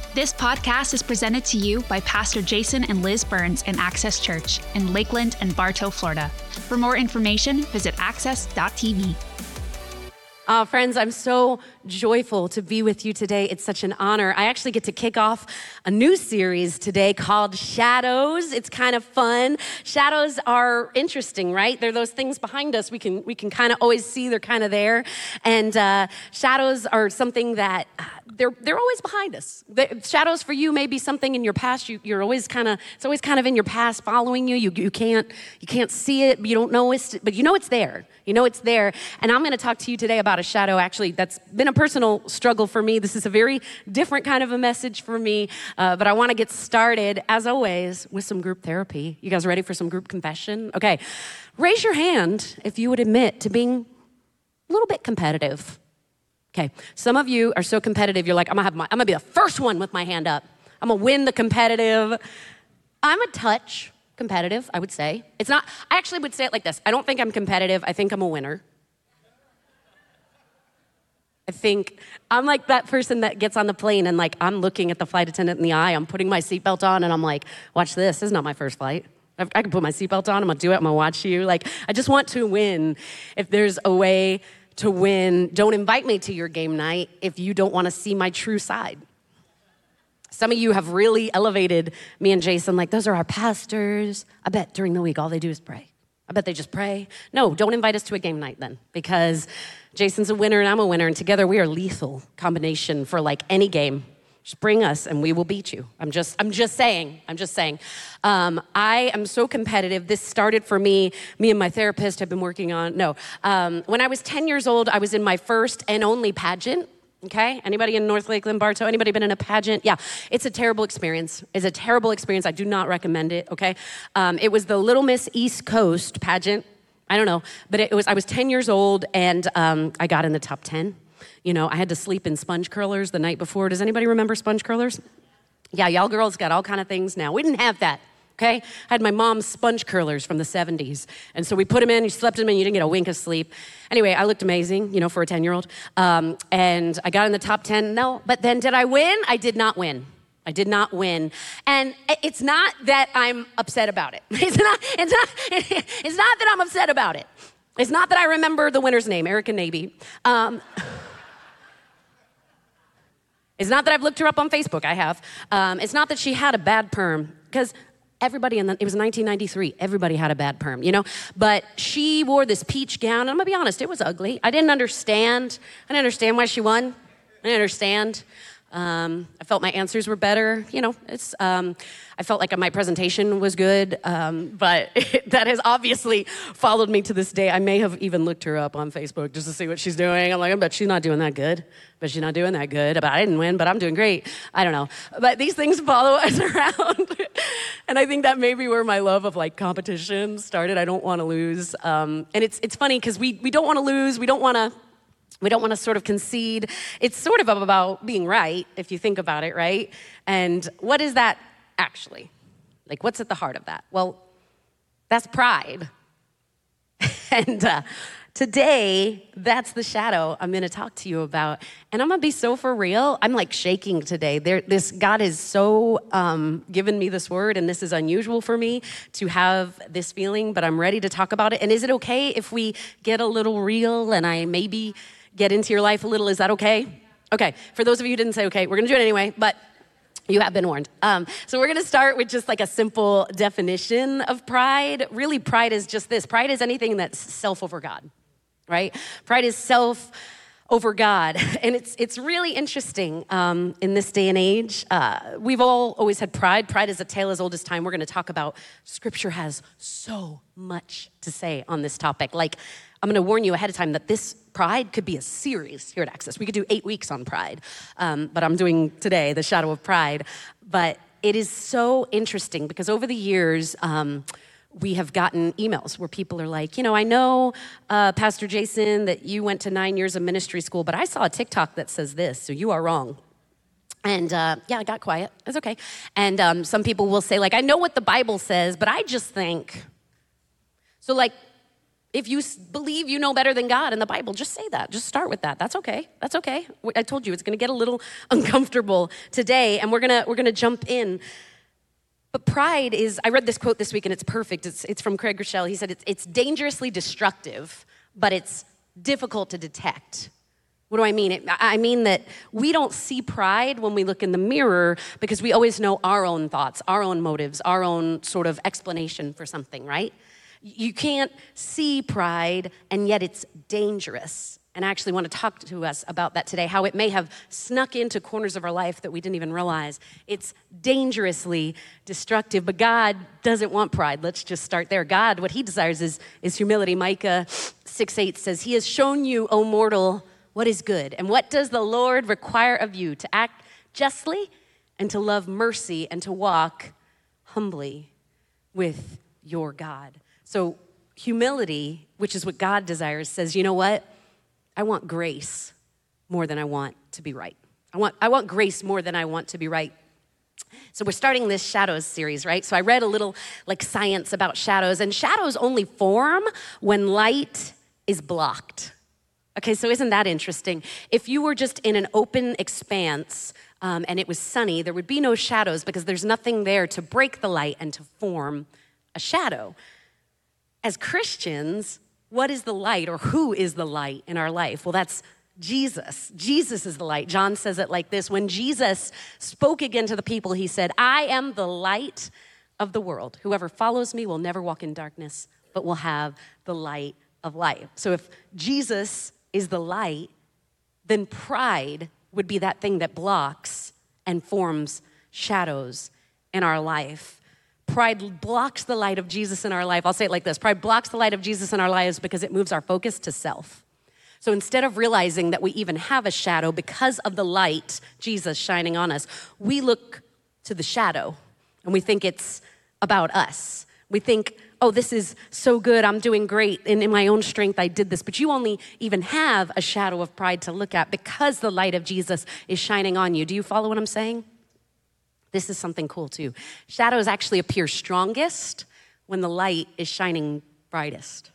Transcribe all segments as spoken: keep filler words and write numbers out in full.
This podcast is presented to you by Pastor Jason and Liz Burns in Access Church in Lakeland and Bartow, Florida. For more information, visit access dot t v. Uh, friends, I'm so joyful to be with you today. It's such an honor. I actually get to kick off a new series today called Shadows. It's kind of fun. Shadows are interesting, right? They're those things behind us. We can we can kind of always see they're kind of there. And uh, shadows are something that uh, they're they're always behind us. The, shadows for you may be something in your past. You, you're always kind of it's always kind of in your past, following you. You you can't you can't see it. You don't know it, but you know it's there. You know it's there. And I'm going to talk to you today about a shadow, actually, that's been a personal struggle for me. This is a very different kind of a message for me, uh, but I want to get started, as always, with some group therapy. You guys ready for some group confession? Okay, raise your hand if you would admit to being a little bit competitive. Okay, some of you are so competitive, you're like, I'm gonna have my, I'm gonna be the first one with my hand up. I'm gonna win the competitive. I'm a touch competitive, I would say. It's not, I actually would say it like this. I don't think I'm competitive, I think I'm a winner. I think I'm like that person that gets on the plane and like, I'm looking at the flight attendant in the eye, I'm putting my seatbelt on and I'm like, watch this, this is not my first flight. I can put my seatbelt on, I'm gonna do it, I'm gonna watch you. Like, I just want to win. If there's a way to win, don't invite me to your game night if you don't wanna see my true side. Some of you have really elevated me and Jason, like, those are our pastors. I bet during the week, all they do is pray. I bet they just pray. No, don't invite us to a game night then, because Jason's a winner and I'm a winner, and together we are lethal combination for like any game. Just bring us and we will beat you. I'm just, I'm just saying, I'm just saying. Um, I am so competitive. This started for me, me and my therapist have been working on, no. Um, when I was ten years old, I was in my first and only pageant. Okay, anybody in North Lakeland, Bartow, anybody been in a pageant? Yeah, it's a terrible experience. It's a terrible experience. I do not recommend it, okay? Um, it was the Little Miss East Coast pageant. I don't know, but it was, I was ten years old and um, I got in the top ten. You know, I had to sleep in sponge curlers the night before. Does anybody remember sponge curlers? Yeah, y'all girls got all kind of things now. We didn't have that. Okay, I had my mom's sponge curlers from the seventies. And so we put them in, you slept in them, and you didn't get a wink of sleep. Anyway, I looked amazing, you know, for a ten-year-old. Um, and I got in the top ten. No, but then did I win? I did not win. I did not win. And it's not that I'm upset about it. It's not, it's not, it's not that I'm upset about it. It's not that I remember the winner's name, Erica Naby. Um, it's not that I've looked her up on Facebook, I have. Um, it's not that she had a bad perm, because everybody in the, it was nineteen ninety-three, everybody had a bad perm, you know? But she wore this peach gown, and I'm gonna be honest, it was ugly. I didn't understand. I didn't understand why she won. I didn't understand. Um, I felt my answers were better. You know, it's, um, I felt like my presentation was good, um, but it, that has obviously followed me to this day. I may have even looked her up on Facebook just to see what she's doing. I'm like, I bet she's not doing that good. But she's not doing that good. But I didn't win, but I'm doing great. I don't know. But these things follow us around. And I think that may be where my love of like competition started. I don't want to lose. Um, and it's it's funny because we, we don't want to lose. We don't want to We don't want to sort of concede. It's sort of about being right, if you think about it, right? And what is that actually? Like, what's at the heart of that? Well, that's pride. and uh, today, that's the shadow I'm going to talk to you about. And I'm going to be so for real. I'm like shaking today. There, this God has so um, given me this word, and this is unusual for me to have this feeling, but I'm ready to talk about it. And is it okay if we get a little real and I maybe get into your life a little? Is that okay? Okay, for those of you who didn't say okay, we're gonna do it anyway, but you have been warned. Um, so we're gonna start with just like a simple definition of pride. Really, pride is just this. Pride is anything that's self over God, right? Pride is self over God. And it's it's really interesting um, in this day and age. Uh, we've all always had pride. Pride is a tale as old as time. We're gonna talk about, Scripture has so much to say on this topic. Like, I'm gonna warn you ahead of time that this pride could be a series here at Access. We could do eight weeks on pride, um, but I'm doing today the shadow of pride. But it is so interesting because over the years, um, we have gotten emails where people are like, you know, I know, uh, Pastor Jason, that you went to nine years of ministry school, but I saw a TikTok that says this, so you are wrong. And uh, yeah, I got quiet. It's okay. And um, some people will say, like, I know what the Bible says, but I just think. So, like, If you believe you know better than God in the Bible, just say that. Just start with that. That's okay. That's okay. I told you it's going to get a little uncomfortable today, and we're going to we're going to jump in. But pride is, I read this quote this week, and it's perfect. It's, it's from Craig Rochelle. He said, it's, it's dangerously destructive, but it's difficult to detect. What do I mean? It, I mean that we don't see pride when we look in the mirror because we always know our own thoughts, our own motives, our own sort of explanation for something, right? You can't see pride, and yet it's dangerous. And I actually want to talk to us about that today, how it may have snuck into corners of our life that we didn't even realize. It's dangerously destructive, but God doesn't want pride. Let's just start there. God, what he desires is, is humility. Micah six eight says, he has shown you, O mortal, what is good. And what does the Lord require of you? To act justly and to love mercy and to walk humbly with your God. So humility, which is what God desires, says, you know what? I want grace more than I want to be right. I want, I want grace more than I want to be right. So we're starting this shadows series, right? So I read a little like science about shadows, and shadows only form when light is blocked. Okay, so isn't that interesting? If you were just in an open expanse um, and it was sunny, there would be no shadows because there's nothing there to break the light and to form a shadow. As Christians, what is the light, or who is the light in our life? Well, that's Jesus. Jesus is the light. John says it like this. When Jesus spoke again to the people, he said, I am the light of the world. Whoever follows me will never walk in darkness, but will have the light of life. So if Jesus is the light, then pride would be that thing that blocks and forms shadows in our life. Pride blocks the light of Jesus in our life. I'll say it like this. Pride blocks the light of Jesus in our lives because it moves our focus to self. So instead of realizing that we even have a shadow because of the light, Jesus shining on us, we look to the shadow and we think it's about us. We think, oh, this is so good. I'm doing great. And in my own strength, I did this. But you only even have a shadow of pride to look at because the light of Jesus is shining on you. Do you follow what I'm saying? This is something cool too. Shadows actually appear strongest when the light is shining brightest.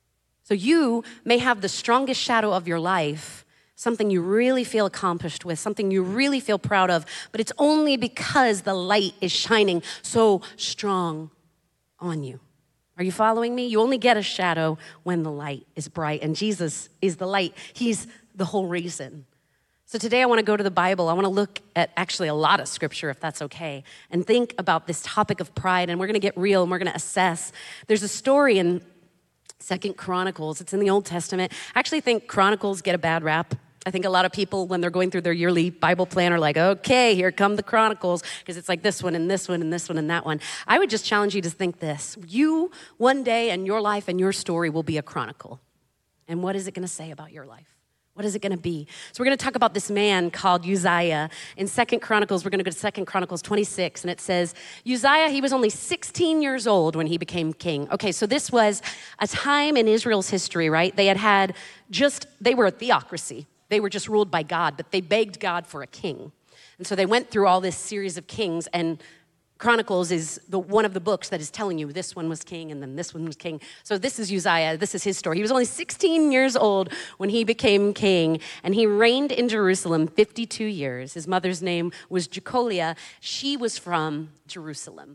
So you may have the strongest shadow of your life, something you really feel accomplished with, something you really feel proud of, but it's only because the light is shining so strong on you. Are you following me? You only get a shadow when the light is bright, and Jesus is the light. He's the whole reason. So today I want to go to the Bible. I want to look at actually a lot of scripture, if that's okay, and think about this topic of pride, and we're going to get real, and we're going to assess. There's a story in Second Chronicles. It's in the Old Testament. I actually think Chronicles get a bad rap. I think a lot of people, when they're going through their yearly Bible plan, are like, okay, here come the Chronicles, because it's like this one and this one and this one and that one. I would just challenge you to think this. You, one day in your life and your story will be a chronicle. And what is it going to say about your life? What is it going to be? So we're going to talk about this man called Uzziah. In Second Chronicles, we're going to go to Second Chronicles twenty-six, and it says, Uzziah, he was only sixteen years old when he became king. Okay, so this was a time in Israel's history, right? They had had just, they were a theocracy. They were just ruled by God, but they begged God for a king. And so they went through all this series of kings, and Chronicles is the one of the books that is telling you this one was king and then this one was king. So this is Uzziah. This is his story. He was only sixteen years old when he became king, and he reigned in Jerusalem fifty-two years. His mother's name was Jecoliah. She was from Jerusalem.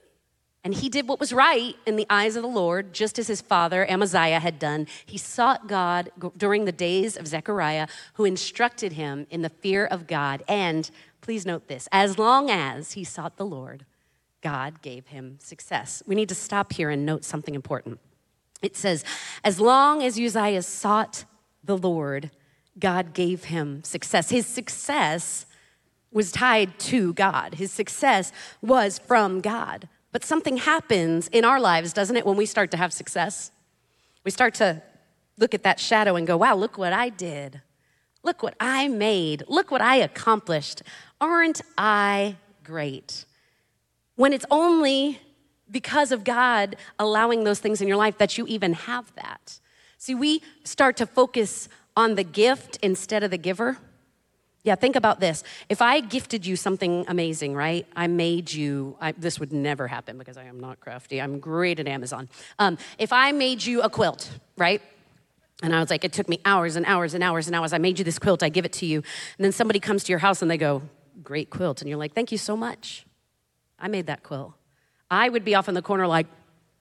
And he did what was right in the eyes of the Lord, just as his father Amaziah had done. He sought God during the days of Zechariah, who instructed him in the fear of God. And please note this, as long as he sought the Lord, God gave him success. We need to stop here and note something important. It says, as long as Uzziah sought the Lord, God gave him success. His success was tied to God. His success was from God. But something happens in our lives, doesn't it, when we start to have success? We start to look at that shadow and go, wow, look what I did. Look what I made. Look what I accomplished. Aren't I great? When it's only because of God allowing those things in your life that you even have that. See, we start to focus on the gift instead of the giver. Yeah, think about this. If I gifted you something amazing, right? I made you, I, this would never happen because I am not crafty. I'm great at Amazon. Um, if I made you a quilt, right? And I was like, it took me hours and hours and hours and hours. I made you this quilt, I give it to you. And then somebody comes to your house and they go, great quilt. And you're like, thank you so much. I made that quilt. I would be off in the corner like,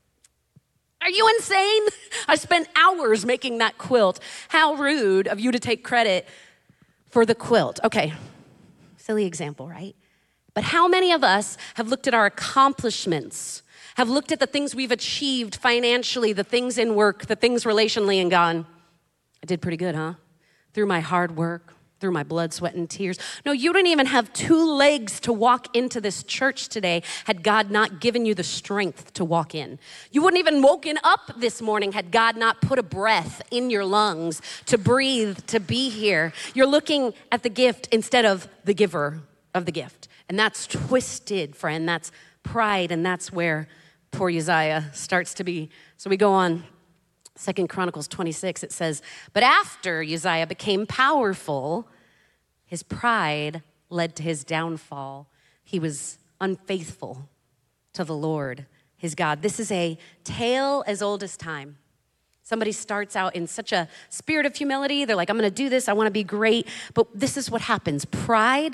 are you insane? I spent hours making that quilt. How rude of you to take credit for the quilt. Okay, silly example, right? But how many of us have looked at our accomplishments, have looked at the things we've achieved financially, the things in work, the things relationally, and gone, I did pretty good, huh? Through my hard work, through my blood, sweat, and tears. No, you didn't even have two legs to walk into this church today had God not given you the strength to walk in. You wouldn't even woken up this morning had God not put a breath in your lungs to breathe, to be here. You're looking at the gift instead of the giver of the gift. And that's twisted, friend. That's pride, and that's where poor Uzziah starts to be. So we go on. Second Chronicles twenty-six, it says, but after Uzziah became powerful, his pride led to his downfall. He was unfaithful to the Lord, his God. This is a tale as old as time. Somebody starts out in such a spirit of humility. They're like, I'm gonna do this, I wanna be great. But this is what happens. Pride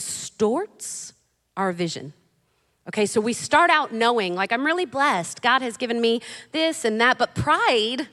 distorts our vision. Okay, so we start out knowing, like, I'm really blessed. God has given me this and that, but pride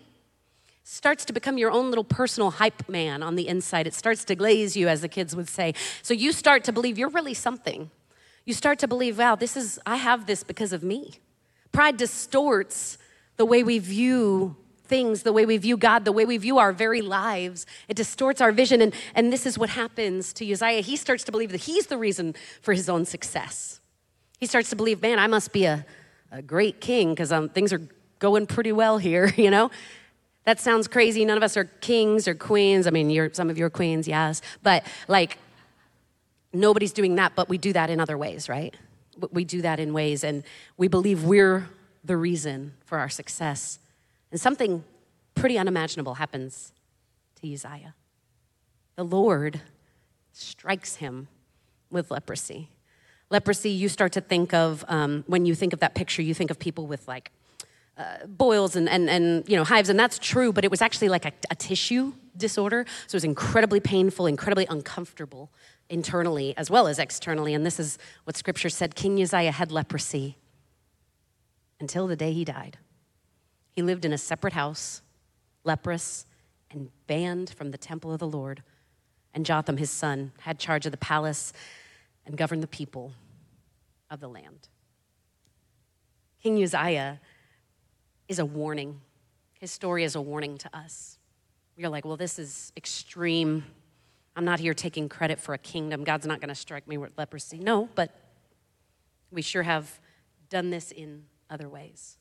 starts to become your own little personal hype man on the inside. It starts to glaze you, as the kids would say. So you start to believe you're really something. You start to believe, wow, this is, I have this because of me. Pride distorts the way we view things, the way we view God, the way we view our very lives. It distorts our vision, and, and this is what happens to Uzziah. He starts to believe that he's the reason for his own success. He starts to believe, man, I must be a, a great king because um, things are going pretty well here, you know? That sounds crazy. None of us are kings or queens. I mean, you're, some of you are queens, yes. But like, nobody's doing that, but we do that in other ways, right? We do that in ways, and we believe we're the reason for our success. And something pretty unimaginable happens to Uzziah. The Lord strikes him with leprosy. Leprosy, you start to think of, um, when you think of that picture, you think of people with like uh, boils and, and, and you know hives, and that's true, but it was actually like a, a tissue disorder. So it was incredibly painful, incredibly uncomfortable internally as well as externally. And this is what scripture said. King Uzziah had leprosy until the day he died. He lived in a separate house, leprous and banned from the temple of the Lord. And Jotham, his son, had charge of the palace and govern the people of the land. King Uzziah is a warning. His story is a warning to us. You're like, well, this is extreme. I'm not here taking credit for a kingdom. God's not gonna strike me with leprosy. No, but we sure have done this in other ways.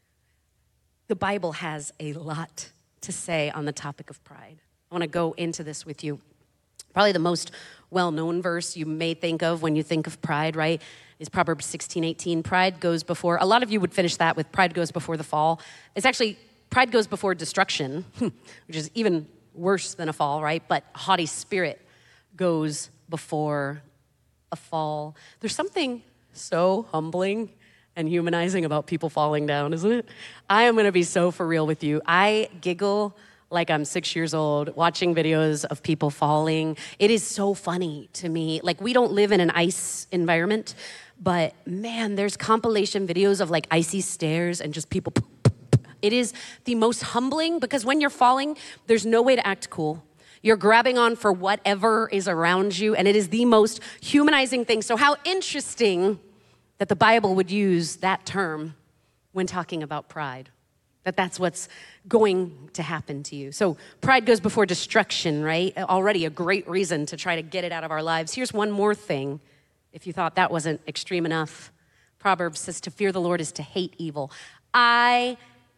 The Bible has a lot to say on the topic of pride. I wanna go into this with you. Probably the most well-known verse you may think of when you think of pride, right, is Proverbs sixteen eighteen. Pride goes before, a lot of you would finish that with pride goes before the fall. It's actually, pride goes before destruction, which is even worse than a fall, right? But a haughty spirit goes before a fall. There's something so humbling and humanizing about people falling down, isn't it? I am gonna be so for real with you. I giggle like I'm six years old, watching videos of people falling. It is so funny to me. Like, we don't live in an ice environment, but man, there's compilation videos of like icy stairs and just people. It is the most humbling because when you're falling, there's no way to act cool. You're grabbing on for whatever is around you, and it is the most humanizing thing. So how interesting that the Bible would use that term when talking about pride. That that's what's going to happen to you. So pride goes before destruction, right? Already a great reason to try to get it out of our lives. Here's one more thing, if you thought that wasn't extreme enough. Proverbs says to fear the Lord is to hate evil. I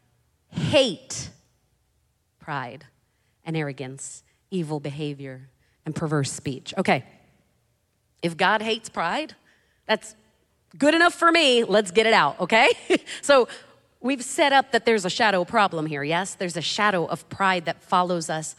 hate pride and arrogance, evil behavior, and perverse speech. Okay, if God hates pride, that's good enough for me. Let's get it out, okay? So we've set up that there's a shadow problem here, yes? There's a shadow of pride that follows us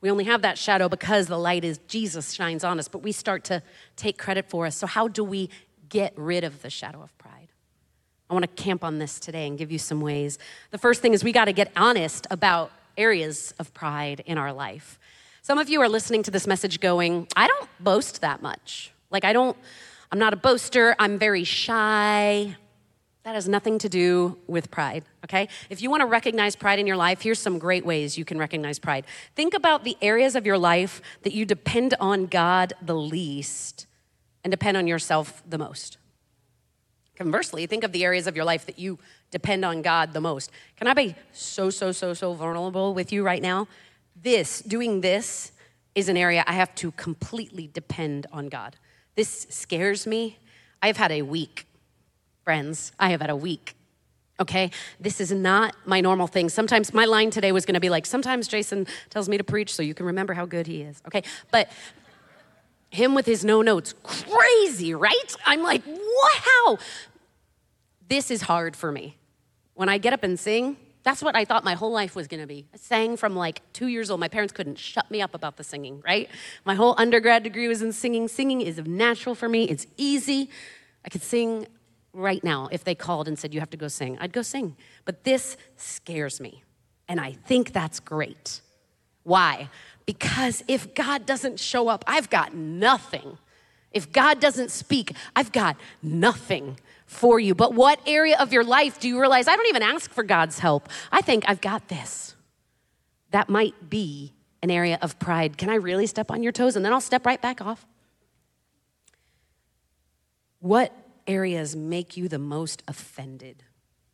We only have that shadow because the light is Jesus shines on us, but we start to take credit for us. So how do we get rid of the shadow of pride? I want to camp on this today and give you some ways. The first thing is we got to get honest about areas of pride in our life. Some of you are listening to this message going, I don't boast that much. Like I don't, I'm not a boaster. I'm very shy. That has nothing to do with pride, okay? If you want to recognize pride in your life, here's some great ways you can recognize pride. Think about the areas of your life that you depend on God the least and depend on yourself the most. Conversely, think of the areas of your life that you depend on God the most. Can I be so, so, so, so vulnerable with you right now? This, doing this, is an area I have to completely depend on God. This scares me. I've had a week. Friends, I have had a week, okay? This is not my normal thing. Sometimes, my line today was gonna be like, sometimes Jason tells me to preach so you can remember how good he is, okay? But him with his no notes, crazy, right? I'm like, what, how? This is hard for me. When I get up and sing, that's what I thought my whole life was gonna be. I sang from like two years old. My parents couldn't shut me up about the singing, right? My whole undergrad degree was in singing. Singing is natural for me, it's easy. I could sing right now, if they called and said, you have to go sing, I'd go sing. But this scares me, and I think that's great. Why? Because if God doesn't show up, I've got nothing. If God doesn't speak, I've got nothing for you. But what area of your life do you realize, I don't even ask for God's help. I think I've got this. That might be an area of pride. Can I really step on your toes? And then I'll step right back off. What areas make you the most offended?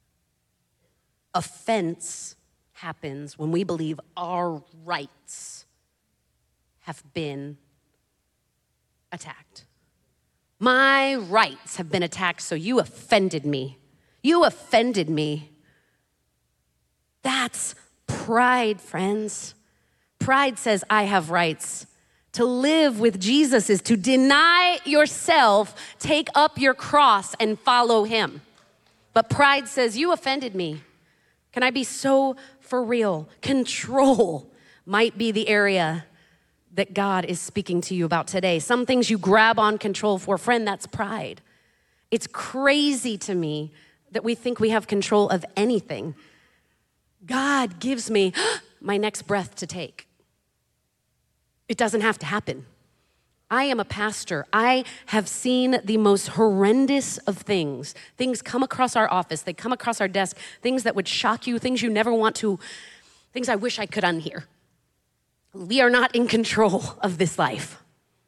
Offense happens when we believe our rights have been attacked. My rights have been attacked, so you offended me. You offended me. That's pride, friends. Pride says, I have rights. To live with Jesus is to deny yourself, take up your cross, and follow him. But pride says, you offended me. Can I be so for real? Control might be the area that God is speaking to you about today. Some things you grab on control for. Friend, that's pride. It's crazy to me that we think we have control of anything. God gives me my next breath to take. It doesn't have to happen. I am a pastor. I have seen the most horrendous of things. Things come across our office. They come across our desk. Things that would shock you, things you never want to, things I wish I could unhear. We are not in control of this life.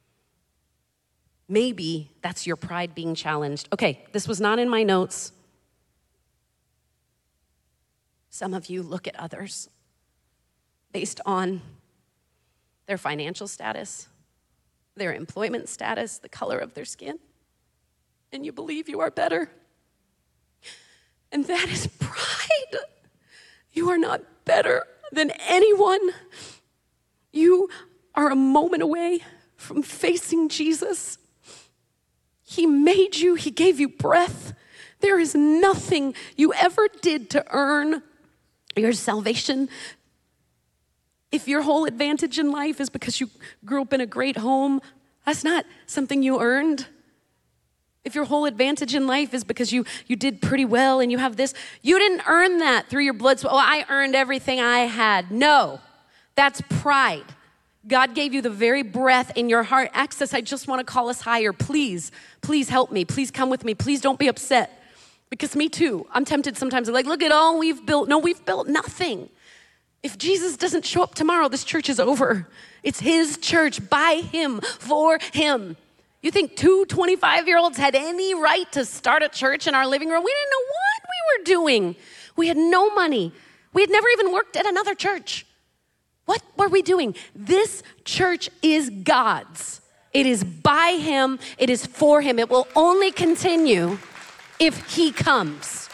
Maybe that's your pride being challenged. Okay, this was not in my notes. Some of you look at others based on their financial status, their employment status, the color of their skin, and you believe you are better. And that is pride. You are not better than anyone. You are a moment away from facing Jesus. He made you, he gave you breath. There is nothing you ever did to earn your salvation. If your whole advantage in life is because you grew up in a great home, that's not something you earned. If your whole advantage in life is because you, you did pretty well and you have this, you didn't earn that through your blood sweat. Oh, I earned everything I had. No, that's pride. God gave you the very breath in your heart. Access, I just want to call us higher. Please, please help me. Please come with me. Please don't be upset. Because me too, I'm tempted sometimes. I'm like, look at all we've built. No, we've built nothing. If Jesus doesn't show up tomorrow, this church is over. It's his church, by him, for him. You think two twenty-five-year-olds had any right to start a church in our living room? We didn't know what we were doing. We had no money. We had never even worked at another church. What were we doing? This church is God's. It is by him. It is for him. It will only continue if he comes.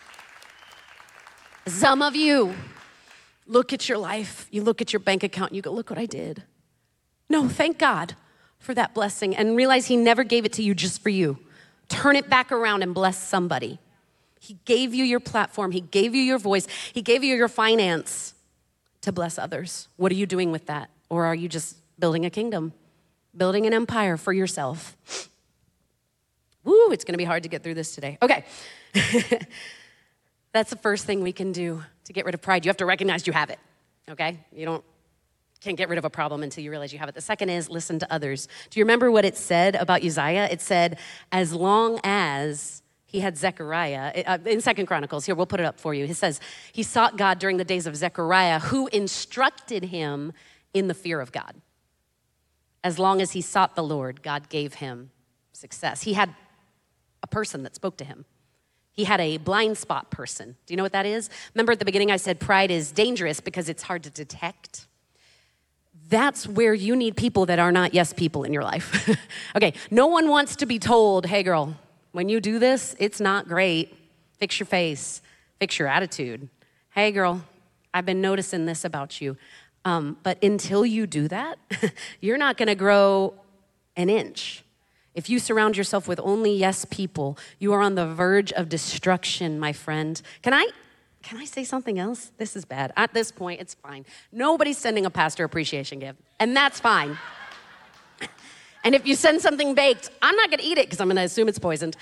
Some of you look at your life, you look at your bank account, and you go, look what I did. No, thank God for that blessing, and realize he never gave it to you just for you. Turn it back around and bless somebody. He gave you your platform. He gave you your voice. He gave you your finance to bless others. What are you doing with that? Or are you just building a kingdom, building an empire for yourself? Woo, it's gonna be hard to get through this today. Okay. That's the first thing we can do to get rid of pride. You have to recognize you have it, okay? You don't, can't get rid of a problem until you realize you have it. The second is listen to others. Do you remember what it said about Uzziah? It said, as long as he had Zechariah, uh, in Second Chronicles, here, we'll put it up for you. It says, he sought God during the days of Zechariah, who instructed him in the fear of God. As long as he sought the Lord, God gave him success. He had a person that spoke to him. He had a blind spot person. Do you know what that is? Remember at the beginning I said pride is dangerous because it's hard to detect? That's where you need people that are not yes people in your life. Okay, no one wants to be told, hey girl, when you do this, it's not great. Fix your face, fix your attitude. Hey girl, I've been noticing this about you. Um, but until you do that, you're not gonna grow an inch. If you surround yourself with only yes people, you are on the verge of destruction, my friend. Can I, can I say something else? This is bad. At this point, it's fine. Nobody's sending a pastor appreciation gift, and that's fine. And if you send something baked, I'm not gonna eat it because I'm gonna assume it's poisoned.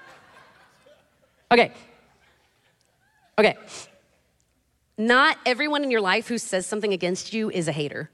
Okay. Okay. Not everyone in your life who says something against you is a hater.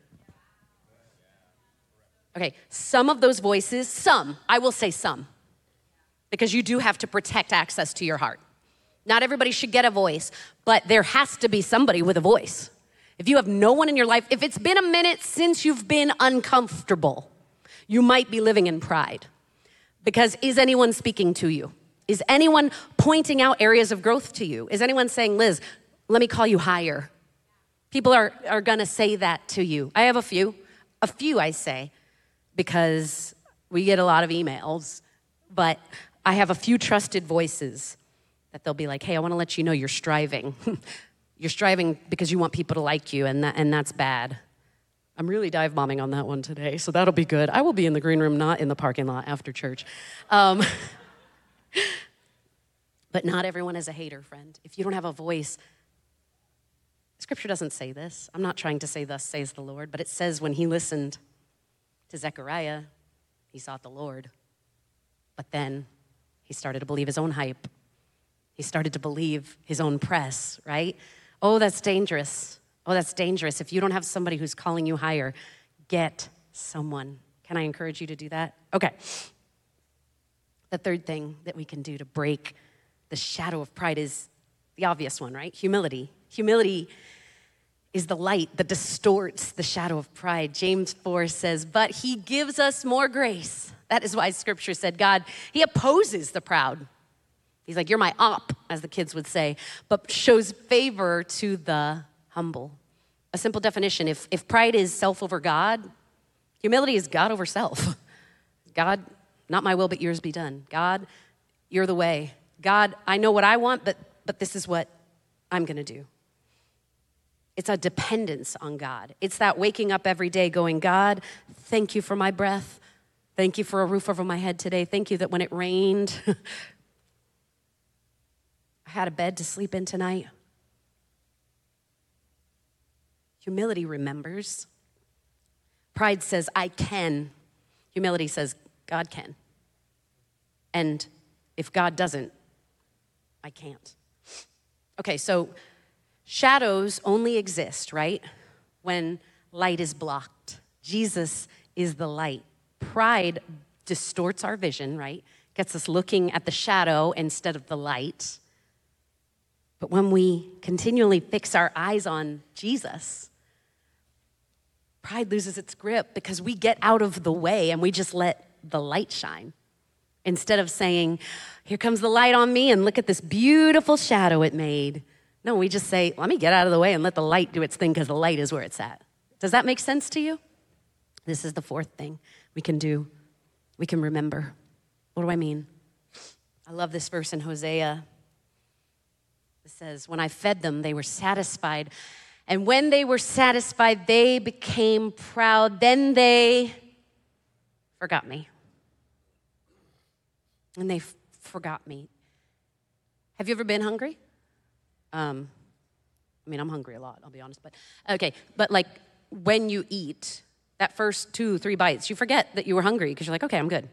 Okay, some of those voices, some, I will say some, because you do have to protect access to your heart. Not everybody should get a voice, but there has to be somebody with a voice. If you have no one in your life, if it's been a minute since you've been uncomfortable, you might be living in pride. Because is anyone speaking to you? Is anyone pointing out areas of growth to you? Is anyone saying, Liz, let me call you higher? People are, are gonna say that to you. I have a few, a few I say, because we get a lot of emails, but I have a few trusted voices that they'll be like, hey, I wanna let you know you're striving. You're striving because you want people to like you, and, that, and that's bad. I'm really dive bombing on that one today, so that'll be good. I will be in the green room, not in the parking lot after church. Um, but not everyone is a hater, friend. If you don't have a voice, Scripture doesn't say this. I'm not trying to say thus says the Lord, but it says when he listened to Zechariah, he sought the Lord. But then he started to believe his own hype. He started to believe his own press, right? Oh, that's dangerous. Oh, that's dangerous. If you don't have somebody who's calling you higher, get someone. Can I encourage you to do that? Okay. The third thing that we can do to break the shadow of pride is the obvious one, right? Humility. Humility is the light that distorts the shadow of pride. James four says, but he gives us more grace. That is why Scripture said, God, he opposes the proud. He's like, you're my op, as the kids would say, but shows favor to the humble. A simple definition, if, if pride is self over God, humility is God over self. God, not my will, but yours be done. God, you're the way. God, I know what I want, but, but this is what I'm gonna do. It's a dependence on God. It's that waking up every day going, God, thank you for my breath. Thank you for a roof over my head today. Thank you that when it rained, I had a bed to sleep in tonight. Humility remembers. Pride says, I can. Humility says, God can. And if God doesn't, I can't. Okay, so shadows only exist, right, when light is blocked. Jesus is the light. Pride distorts our vision, right? Gets us looking at the shadow instead of the light. But when we continually fix our eyes on Jesus, pride loses its grip because we get out of the way and we just let the light shine. Instead of saying, here comes the light on me and look at this beautiful shadow it made. No, we just say, let me get out of the way and let the light do its thing because the light is where it's at. Does that make sense to you? This is the fourth thing we can do. We can remember. What do I mean? I love this verse in Hosea. It says, when I fed them, they were satisfied. And when they were satisfied, they became proud. Then they forgot me. And they f- forgot me. Have you ever been hungry? Um, I mean, I'm hungry a lot, I'll be honest. But okay, but like when you eat, That first two, three bites, you forget that you were hungry because you're like, okay, I'm good.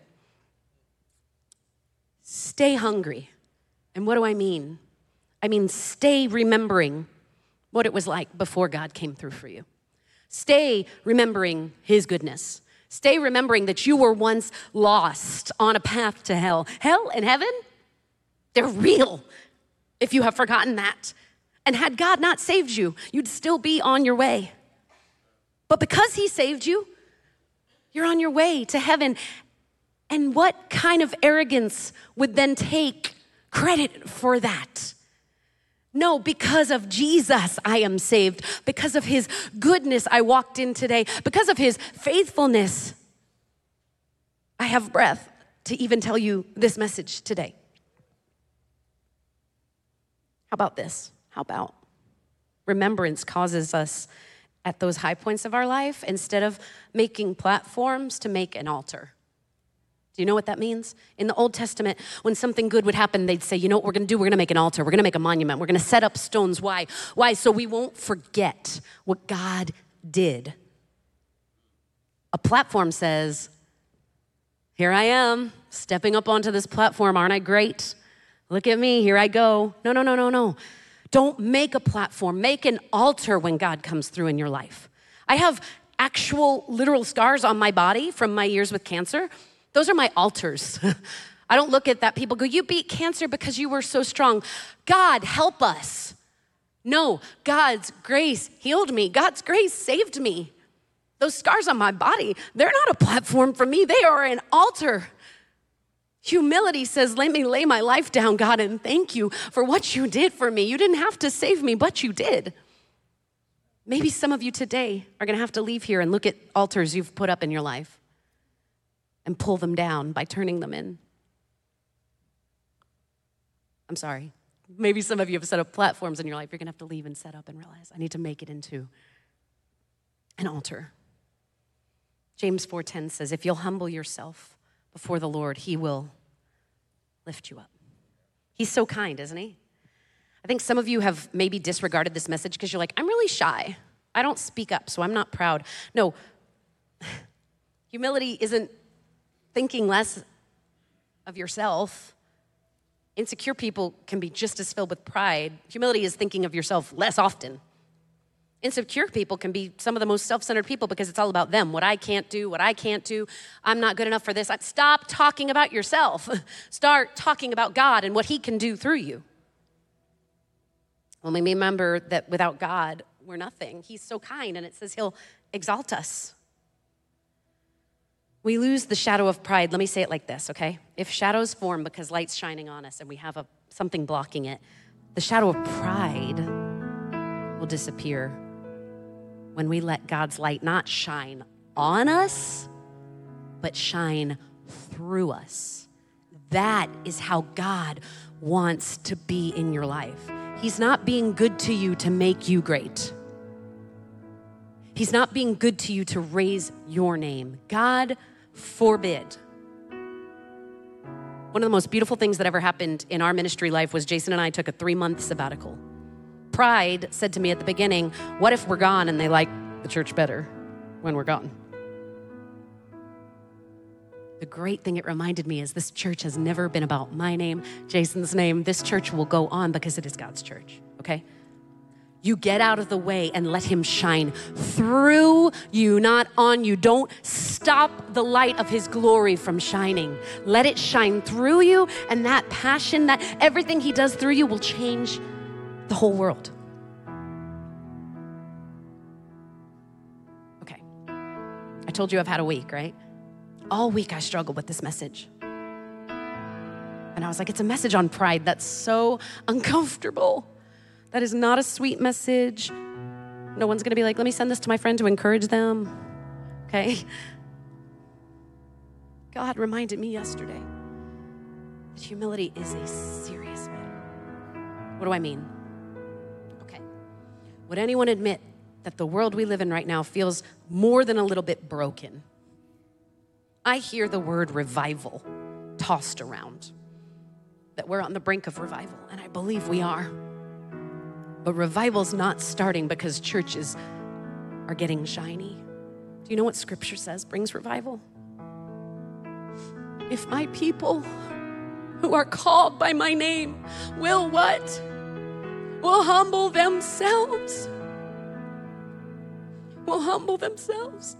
Stay hungry. And what do I mean? I mean, stay remembering what it was like before God came through for you. Stay remembering his goodness. Stay remembering that you were once lost on a path to hell. Hell and heaven, they're real if you have forgotten that. And had God not saved you, you'd still be on your way. But because he saved you, you're on your way to heaven. And what kind of arrogance would then take credit for that? No, because of Jesus, I am saved. Because of his goodness, I walked in today. Because of his faithfulness, I have breath to even tell you this message today. How about this? How about remembrance causes us at those high points of our life, instead of making platforms, to make an altar. Do you know what that means? In the Old Testament, when something good would happen, they'd say, you know what we're gonna do? We're gonna make an altar. We're gonna make a monument. We're gonna set up stones. Why? Why? So we won't forget what God did. A platform says, here I am, stepping up onto this platform. Aren't I great? Look at me, here I go. No, no, no, no, no. Don't make a platform. Make an altar when God comes through in your life. I have actual literal scars on my body from my years with cancer. Those are my altars. I don't look at that. People go, you beat cancer because you were so strong. God, help us. No, God's grace healed me. God's grace saved me. Those scars on my body, they're not a platform for me. They are an altar. Humility says, let me lay my life down, God, and thank you for what you did for me. You didn't have to save me, but you did. Maybe some of you today are gonna have to leave here and look at altars you've put up in your life and pull them down by turning them in. I'm sorry. Maybe some of you have set up platforms in your life you're gonna have to leave and set up and realize, I need to make it into an altar. James four ten says, if you'll humble yourself before the Lord, he will lift you up. He's so kind, isn't he? I think some of you have maybe disregarded this message because you're like, I'm really shy. I don't speak up, so I'm not proud. No, humility isn't thinking less of yourself. Insecure people can be just as filled with pride. Humility is thinking of yourself less often. Insecure people can be some of the most self-centered people because it's all about them. What I can't do, what I can't do. I'm not good enough for this. Stop talking about yourself. Start talking about God and what he can do through you. When we remember that without God, we're nothing. He's so kind, and it says he'll exalt us. We lose the shadow of pride. Let me say it like this, okay? If shadows form because light's shining on us and we have a, something blocking it, the shadow of pride will disappear when we let God's light not shine on us, but shine through us. That is how God wants to be in your life. He's not being good to you to make you great. He's not being good to you to raise your name. God forbid. One of the most beautiful things that ever happened in our ministry life was Jason and I took a three-month sabbatical. Pride said to me at the beginning, what if we're gone and they like the church better when we're gone? The great thing it reminded me is this church has never been about my name, Jason's name. This church will go on because it is God's church, okay? You get out of the way and let him shine through you, not on you. Don't stop the light of his glory from shining. Let it shine through you, and that passion, that everything he does through you will change the whole world. Okay. I told you I've had a week, right? All week I struggled with this message. And I was like, it's a message on pride. That's so uncomfortable. That is not a sweet message. No one's gonna be like, let me send this to my friend to encourage them, okay? God reminded me yesterday that humility is a serious matter. What do I mean? Okay, would anyone admit that the world we live in right now feels more than a little bit broken? I hear the word revival tossed around, that we're on the brink of revival, and I believe we are. But revival's not starting because churches are getting shiny. Do you know what scripture says brings revival? If my people who are called by my name will what? Will humble themselves. Will humble themselves.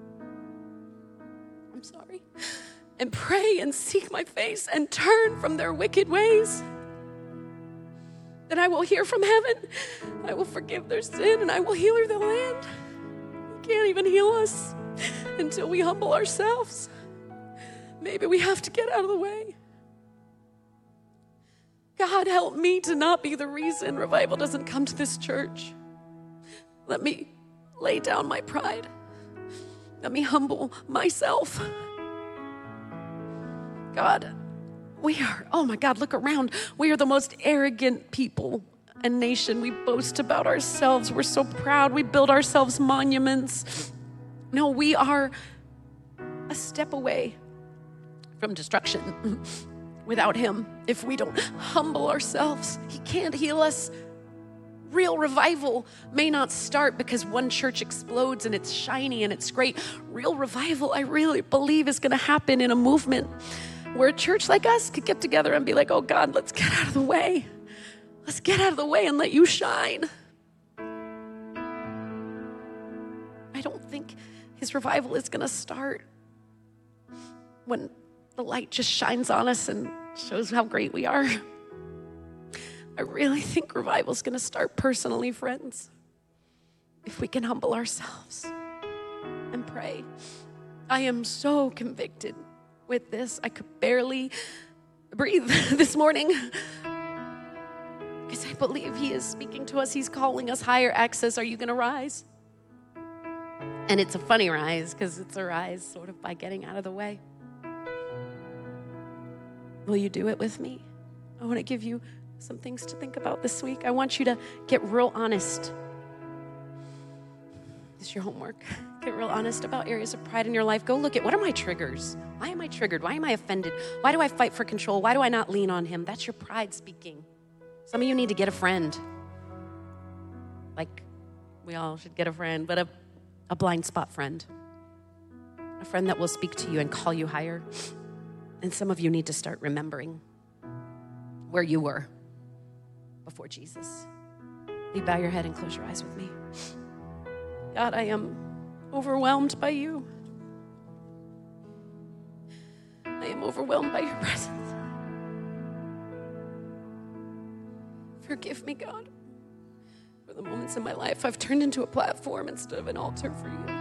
I'm sorry. And pray and seek my face and turn from their wicked ways. Then I will hear from heaven. I will forgive their sin and I will heal their land. You can't even heal us until we humble ourselves. Maybe we have to get out of the way. God, help me to not be the reason revival doesn't come to this church. Let me lay down my pride. Let me humble myself. God, we are, oh my God, look around. We are the most arrogant people and nation. We boast about ourselves. We're so proud. We build ourselves monuments. No, we are a step away from destruction without him. If we don't humble ourselves, he can't heal us. Real revival may not start because one church explodes and it's shiny and it's great. Real revival, I really believe, is gonna happen in a movement where a church like us could get together and be like, oh God, let's get out of the way. Let's get out of the way and let you shine. I don't think his revival is gonna start when the light just shines on us and shows how great we are. I really think revival is gonna start personally, friends, if we can humble ourselves and pray. I am so convicted with this. I could barely breathe this morning because I believe he is speaking to us. He's calling us higher. Access, are you gonna rise? And it's a funny rise because it's a rise sort of by getting out of the way. Will you do it with me? I want to give you some things to think about this week. I want you to get real honest. This is your homework. Get real honest about areas of pride in your life. Go look at, what are my triggers? Why am I triggered? Why am I offended? Why do I fight for control? Why do I not lean on him? That's your pride speaking. Some of you need to get a friend. Like, we all should get a friend, but a, a blind spot friend. A friend that will speak to you and call you higher. And some of you need to start remembering where you were before Jesus. Will you bow your head and close your eyes with me? God, I am overwhelmed by you. I am overwhelmed by your presence. Forgive me, God, for the moments in my life I've turned into a platform instead of an altar for you.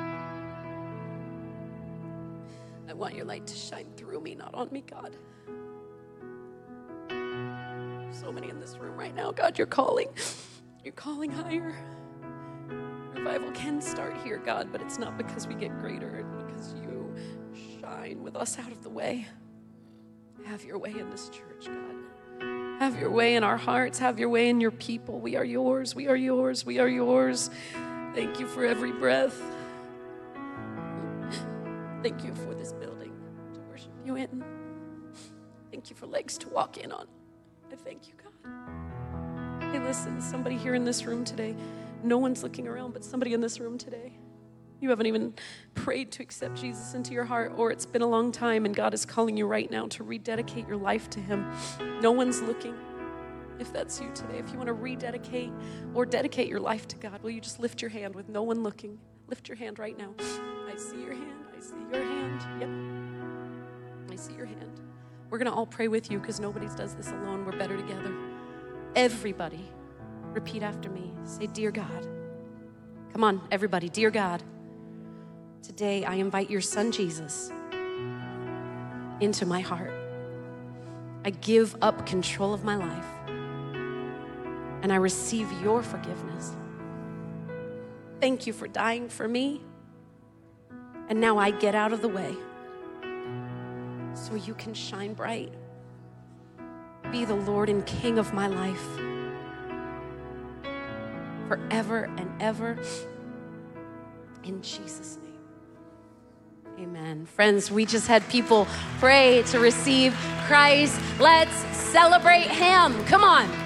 I want your light to shine through me, not on me, God. So many in this room right now, God, you're calling. You're calling higher. Revival can start here, God, but it's not because we get greater. It's because you shine with us out of the way. Have your way in this church, God. Have your way in our hearts. Have your way in your people. We are yours. We are yours. We are yours. Thank you for every breath. Thank you for this building to worship you in. Thank you for legs to walk in on. I thank you, God. Hey, listen, somebody here in this room today, no one's looking around, but somebody in this room today, you haven't even prayed to accept Jesus into your heart, or it's been a long time and God is calling you right now to rededicate your life to him. No one's looking. If that's you today, if you want to rededicate or dedicate your life to God, will you just lift your hand with no one looking? Lift your hand right now. I see your hand. I see your hand. Yep. I see your hand. We're going to all pray with you because nobody does this alone. We're better together. Everybody, repeat after me. Say, dear God. Come on, everybody. Dear God, today I invite your son, Jesus, into my heart. I give up control of my life and I receive your forgiveness. Thank you for dying for me. And now I get out of the way so you can shine bright. Be the Lord and King of my life forever and ever. In Jesus' name, amen. Friends, we just had people pray to receive Christ. Let's celebrate him. Come on.